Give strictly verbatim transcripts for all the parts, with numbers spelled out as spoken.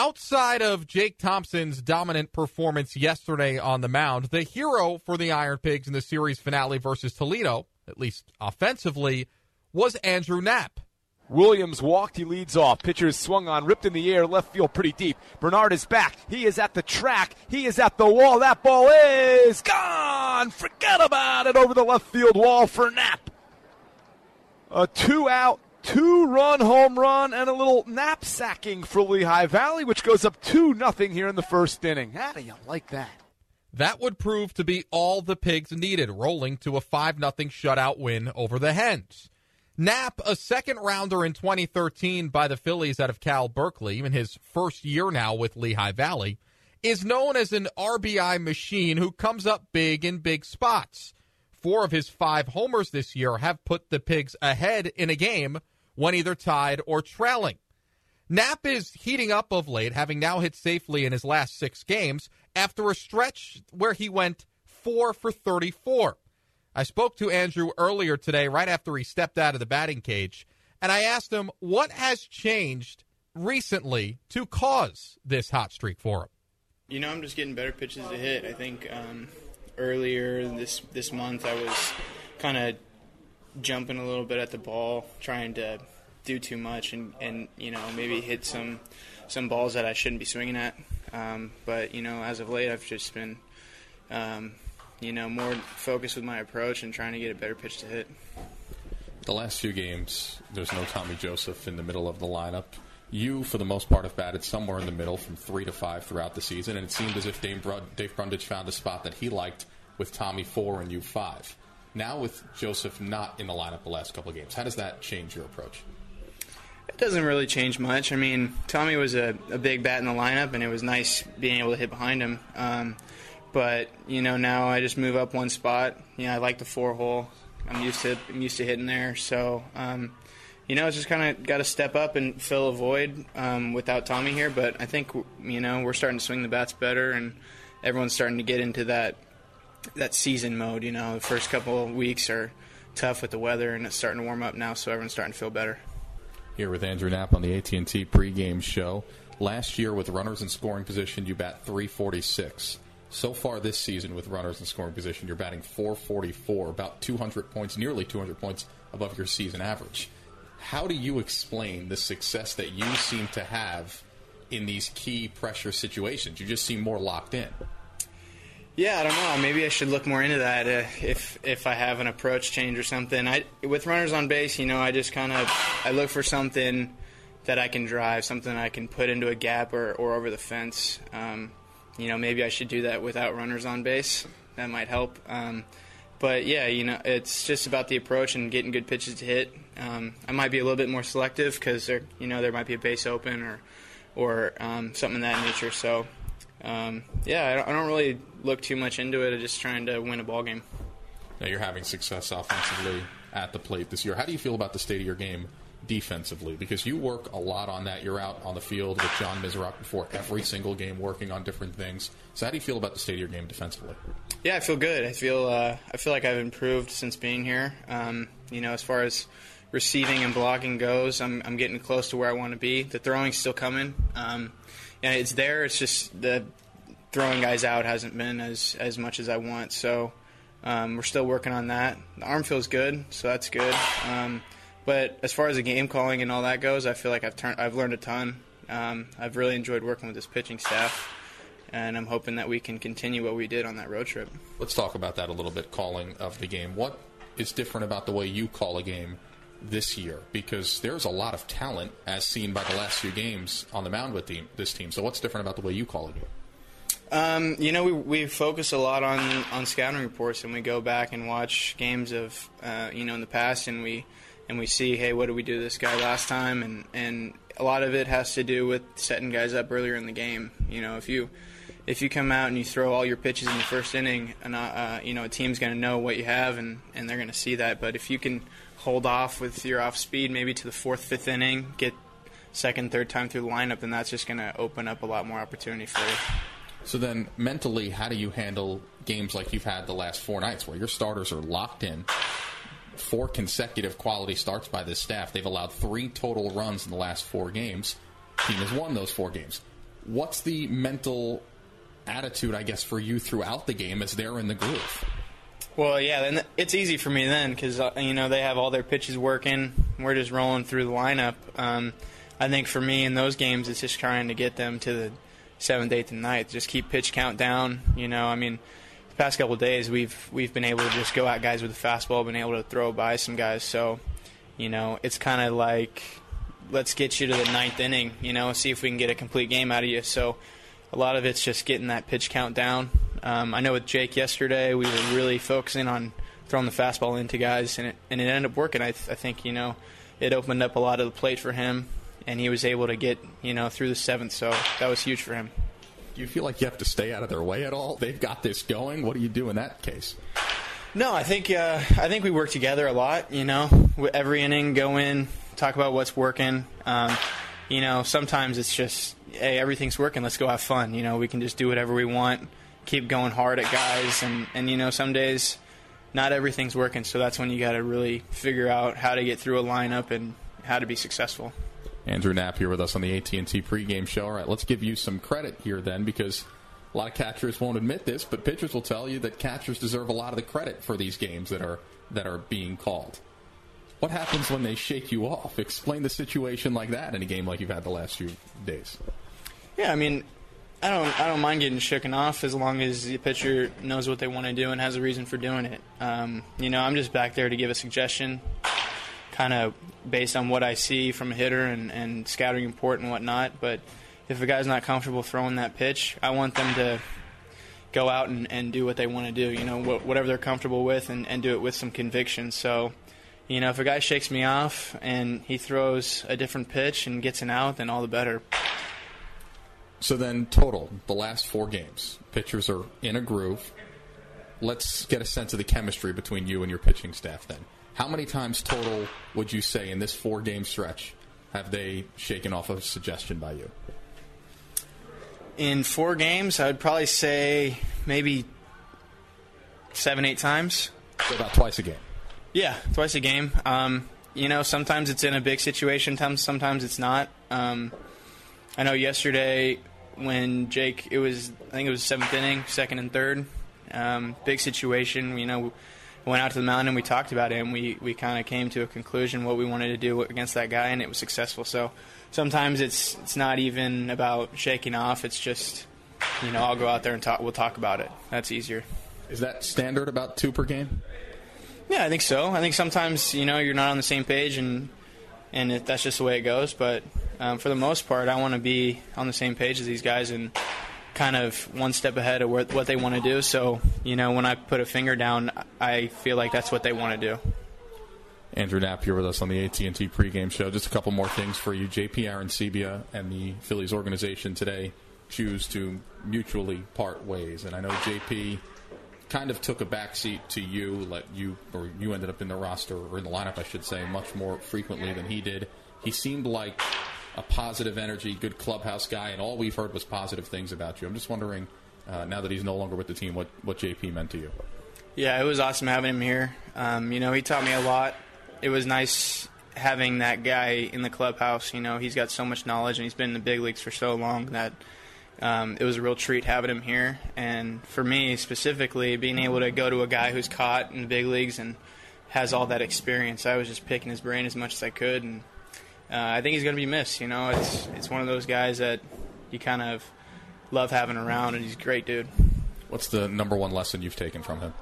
outside of Jake Thompson's dominant performance yesterday on the mound, the hero for the Iron Pigs in the series finale versus Toledo, at least offensively, was Andrew Knapp. Williams walked, he leads off. Pitcher is swung on, ripped in the air, left field pretty deep. Bernard is back. He is at the track. He is at the wall. That ball is gone. Forget about it over the left field wall for Knapp. A two-out, two-run home run and a little knapsacking for Lehigh Valley, which goes up two nothing here in the first inning. How do you like that? That would prove to be all the Pigs needed, rolling to a five nothing shutout win over the Hens. Knapp, a second-rounder in twenty thirteen by the Phillies out of Cal Berkeley, in his first year now with Lehigh Valley, is known as an R B I machine who comes up big in big spots. Four of his five homers this year have put the Pigs ahead in a game when either tied or trailing. Knapp is heating up of late, having now hit safely in his last six games after a stretch where he went four for thirty-four. I spoke to Andrew earlier today, right after he stepped out of the batting cage, and I asked him what has changed recently to cause this hot streak for him. You know, I'm just getting better pitches to hit. I think um, earlier this this month I was kind of jumping a little bit at the ball, trying to do too much and, and you know, maybe hit some some balls that I shouldn't be swinging at. Um, but, you know, as of late I've just been um, – you know, more focused with my approach and trying to get a better pitch to hit. The last few games, there's no Tommy Joseph in the middle of the lineup. You, for the most part, have batted somewhere in the middle from three to five throughout the season, and it seemed as if Dave, Brud- Dave Brundage found a spot that he liked with Tommy four and you five. Now with Joseph not in the lineup the last couple of games, how does that change your approach? It doesn't really change much. I mean, Tommy was a, a big bat in the lineup, and it was nice being able to hit behind him. Um, But, you know, now I just move up one spot. You know, I like the four-hole. I'm used to I'm used to hitting there. So, um, you know, it's just kind of got to step up and fill a void um, without Tommy here. But I think, you know, we're starting to swing the bats better, and everyone's starting to get into that that season mode. You know, the first couple of weeks are tough with the weather, and it's starting to warm up now, so everyone's starting to feel better. Here with Andrew Knapp on the A T and T pregame show. Last year with runners in scoring position, you bat three forty-six. So far this season with runners in scoring position, you're batting four forty-four, about two hundred points, nearly two hundred points above your season average. How do you explain the success that you seem to have in these key pressure situations? You just seem more locked in. Yeah, I don't know. Maybe I should look more into that uh, if if I have an approach change or something. I with runners on base, you know, I just kind of I look for something that I can drive, something I can put into a gap or, or over the fence. Um, You know, maybe I should do that without runners on base. That might help. Um, but, yeah, you know, it's just about the approach and getting good pitches to hit. Um, I might be a little bit more selective because, you know, there might be a base open or or um, something of that nature. So, um, yeah, I don't, I don't really look too much into it. I'm just trying to win a ball game. Now you're having success offensively at the plate this year. How do you feel about the state of your game defensively? Because you work a lot on that. You're out on the field with John Miserock before every single game working on different things. So how do you feel about the state of your game defensively? Yeah, I feel good. I feel uh, I feel like I've improved since being here. Um, you know, as far as receiving and blocking goes, I'm I'm getting close to where I want to be. The throwing's still coming. Um, yeah, it's there. It's just the throwing guys out hasn't been as, as much as I want. So um, we're still working on that. The arm feels good, so that's good. Um, But as far as the game calling and all that goes, I feel like I've turned, I've learned a ton. Um, I've really enjoyed working with this pitching staff, and I'm hoping that we can continue what we did on that road trip. Let's talk about that a little bit, calling of the game. What is different about the way you call a game this year? Because there's a lot of talent, as seen by the last few games on the mound with team, this team. So what's different about the way you call a game? Um, you know, we we focus a lot on, on scouting reports, and we go back and watch games of, uh, you know, in the past, and we – and we see, hey, what did we do to this guy last time? And, and a lot of it has to do with setting guys up earlier in the game. You know, if you if you come out and you throw all your pitches in the first inning, and uh, you know, a team's going to know what you have, and, and they're going to see that. But if you can hold off with your off speed, maybe to the fourth, fifth inning, get second, third time through the lineup, then that's just going to open up a lot more opportunity for you. So then, mentally, how do you handle games like you've had the last four nights, where your starters are locked in? Four consecutive quality starts by this staff. They've allowed three total runs in the last four games. Team has won those four games. What's the mental attitude, I guess, for you throughout the game as they're in the groove? Well, yeah, then it's easy for me then because, uh, you know, they have all their pitches working. We're just rolling through the lineup. Um, I think for me in those games, it's just trying to get them to the seventh, eighth, and ninth. Just keep pitch count down. You know, I mean, the past couple of days we've we've been able to just go at guys with a fastball, been able to throw by some guys. So, you know, it's kind of like, let's get you to the ninth inning, you know, see if we can get a complete game out of you. So a lot of it's just getting that pitch count down. Um, I know with Jake yesterday, we were really focusing on throwing the fastball into guys, and it, and it ended up working. I, th- I think, you know, it opened up a lot of the plate for him, and he was able to get, you know, through the seventh, so that was huge for him. Do you feel like you have to stay out of their way at all? They've got this going. What do you do in that case? No, I think uh, I think we work together a lot, you know. Every inning, go in, talk about what's working. Um, you know, sometimes it's just, hey, everything's working, let's go have fun. You know, we can just do whatever we want, keep going hard at guys. And, and you know, some days not everything's working, so that's when you got to really figure out how to get through a lineup and how to be successful. Andrew Knapp here with us on the A T and T pregame show. All right, let's give you some credit here then, because a lot of catchers won't admit this, but pitchers will tell you that catchers deserve a lot of the credit for these games that are that are being called. What happens when they shake you off? Explain the situation like that in a game like you've had the last few days. Yeah, I mean, I don't I don't mind getting shaken off as long as the pitcher knows what they want to do and has a reason for doing it. Um, you know, I'm just back there to give a suggestion, kind of based on what I see from a hitter and, and scouting report and whatnot. But if a guy's not comfortable throwing that pitch, I want them to go out and, and do what they want to do, you know, wh- whatever they're comfortable with, and, and do it with some conviction. So, you know, if a guy shakes me off and he throws a different pitch and gets an out, then all the better. So then, total, the last four games, pitchers are in a groove. Let's get a sense of the chemistry between you and your pitching staff then. How many times total would you say in this four-game stretch have they shaken off a suggestion by you? In four games, I would probably say maybe seven, eight times. So about twice a game. Yeah, twice a game. Um, you know, sometimes it's in a big situation, sometimes it's not. Um, I know yesterday when Jake, it was, I think it was seventh inning, second and third, um, big situation. You know, we went out to the mound and we talked about it, and we, we kind of came to a conclusion what we wanted to do against that guy, and it was successful. So sometimes it's it's not even about shaking off. It's just, you know, I'll go out there and talk. We'll talk about it. That's easier. Is that standard, about two per game? Yeah, I think so. I think sometimes, you know, you're not on the same page, and and it, that's just the way it goes. But um, for the most part, I want to be on the same page as these guys and kind of one step ahead of where, what they want to do. So, you know, when I put a finger down, I feel like that's what they want to do. Andrew Knapp here with us on the A T and T pregame show. Just a couple more things for you. J P Arencibia and the Phillies organization today choose to mutually part ways. And I know J P kind of took a backseat to you, let you, or you ended up in the roster, or in the lineup, I should say, much more frequently than he did. He seemed like a positive energy, good clubhouse guy, and all we've heard was positive things about you. I'm just wondering, uh, now that he's no longer with the team, what, what J P meant to you. Yeah, it was awesome having him here. Um, you know, he taught me a lot. It was nice having that guy in the clubhouse. You know, he's got so much knowledge, and he's been in the big leagues for so long that um, it was a real treat having him here. And for me specifically, being able to go to a guy who's caught in the big leagues and has all that experience, I was just picking his brain as much as I could, and uh, I think he's going to be missed. You know, it's it's one of those guys that you kind of love having around, and he's a great dude. What's the number one lesson you've taken from him?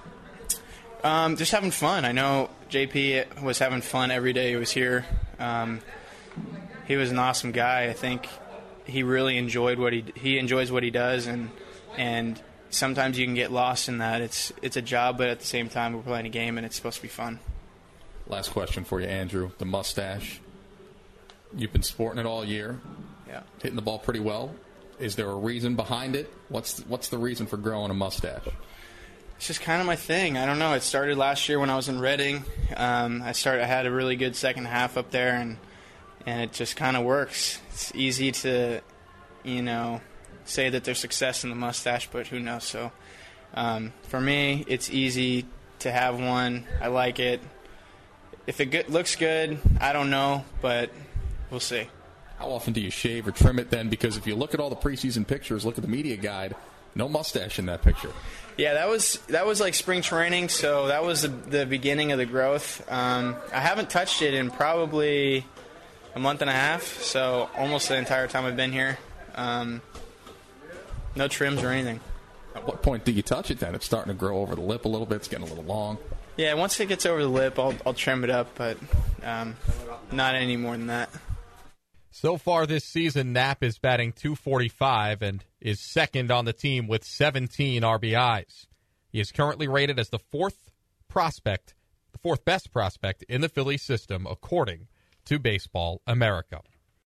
Um, just having fun. I know J P was having fun every day he was here. Um, he was an awesome guy. I think he really enjoyed what he he enjoys what he does, and and sometimes you can get lost in that. It's it's a job, but at the same time we're playing a game, and it's supposed to be fun. Last question for you, Andrew. The mustache. You've been sporting it all year. Yeah, hitting the ball pretty well. Is there a reason behind it? What's what's the reason for growing a mustache? It's just kind of my thing. I don't know. It started last year when I was in Reading. Um, I started. I had a really good second half up there, and and it just kind of works. It's easy to, you know, say that there's success in the mustache, but who knows? So um, for me, it's easy to have one. I like it. If it good, looks good, I don't know, but we'll see. How often do you shave or trim it then? Because if you look at all the preseason pictures, look at the media guide, no mustache in that picture. Yeah, that was that was like spring training, so that was the, the beginning of the growth. Um, I haven't touched it in probably a month and a half, so almost the entire time I've been here. Um, no trims or anything. At what point do you touch it then? It's starting to grow over the lip a little bit. It's getting a little long. Yeah, once it gets over the lip, I'll, I'll trim it up, but um, not any more than that. So far this season, Knapp is batting two forty-five and is second on the team with seventeen R B Is. He is currently rated as the fourth prospect, the fourth best prospect in the Phillies system, according to Baseball America.